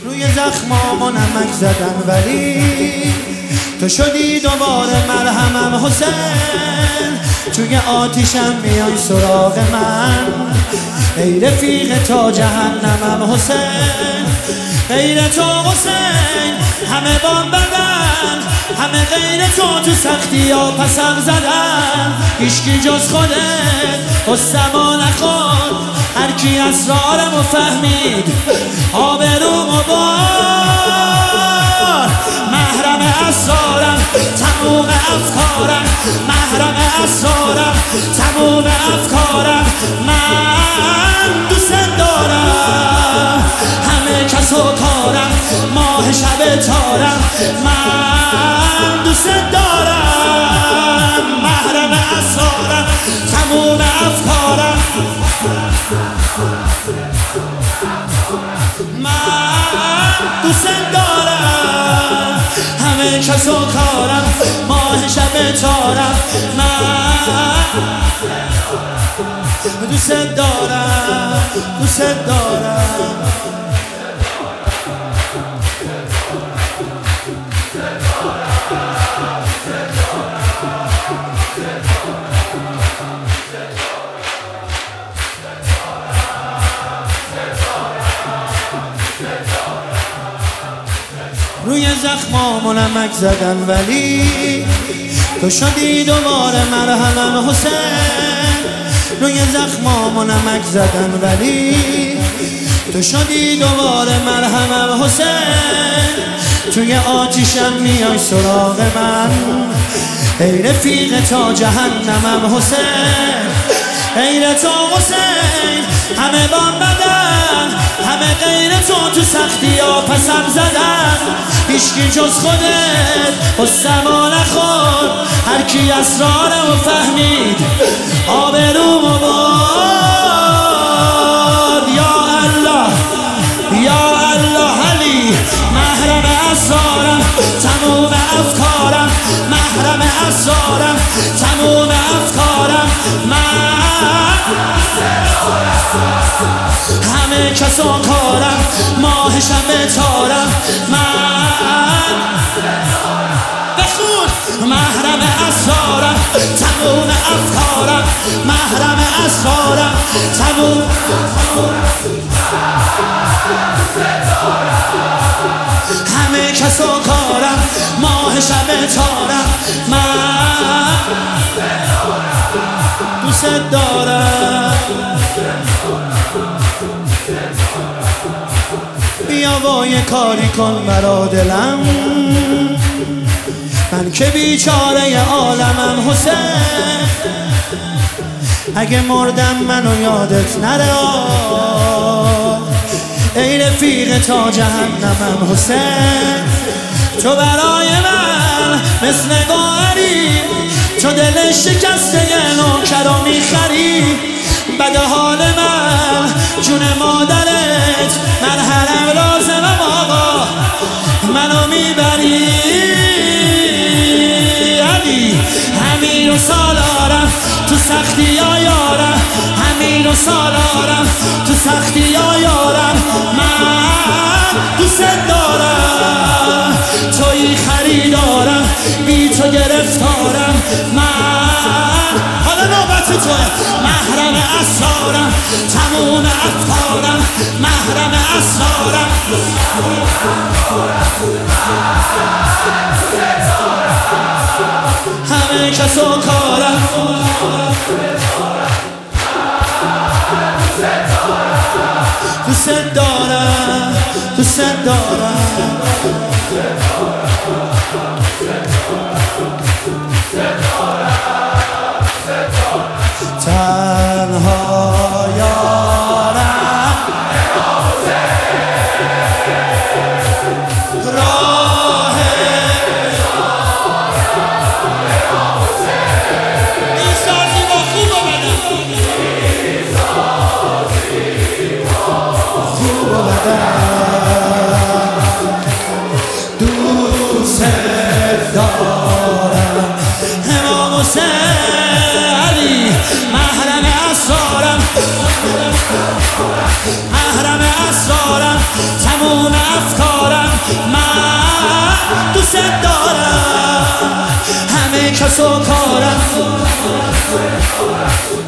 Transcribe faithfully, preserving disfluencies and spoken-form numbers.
روی زخمامو نمک زدن ولی تو شدی دوباره مرهمم حسین. توی آتیشم میای سراغ من، ای رفیق تا جهنمم حسین. غیر تو حسین همه بام بدن، همه غیر تو تو سختی ها پسم زدن. هیچکی جز خودت قصه‌مو نخورد، هر کی اسرارمو فهمید آبرومو بار. محرم اسرارم تموم افکارم، محرم اسرارم تموم افکارم. من دوست دارم همه کس و کارم، ماه شب تارم. من دوست دارم محرم اسرارم تموم افکارم. من دوست دارم همه کس و کارم، ماه شب تارم. من دوست دارم دوست دارم. روی زخمامو نمک زدن ولی تو شدی دوباره مرهمم حسین. روی زخمامو نمک زدن ولی تو شدی دوباره مرهمم حسین. توی آتیشم میای سراغ من، ای رفیق تا جهنمم حسین. غیر تو حسین همه بام بدن، همه غیر تو تو سختی ها پسم زدن. هیچکی جز خودت قصه‌مو نخورد، هر کی اسرارمو فهمید آبرومو برد. یا الله یا الله علی، محرم اسرارم تموم افکارم، محرم اسرارم تموم افکارم. من همه کس و کارم، ماه شب تارم. من بخون محرم اسرارم تموم افکارم، محرم اسرارم تموم. همه کس و کارم، ماه شب تارم. من دوست دارم. بیا با یه کاری کن برا دلم، من که بیچاره عالمم حسین. اگه مردم منو یادت نره، ای رفیق تا جهنمم حسین. تو برای من مثل گوهری، تو دل شکسته نوکرو میخری. بد حال من جون مادرت، مرحلم لازمم آقا منو میبری. علی همین و سالارم تو سختی ها یارم، همین و سالارم تو سختی ها یارم. من دوست دارم توی خریدارم، بی تو گرفتارم. من حالا نوبت توه. محرم اسرارم تموم افکارم، محرم اسرارم. همه کس و کارم، دوست دارم دوست دارم. تنها یارم راه ایسازی با خوب و بدن، خوب و بدن. دست دارم، همه کسا کارم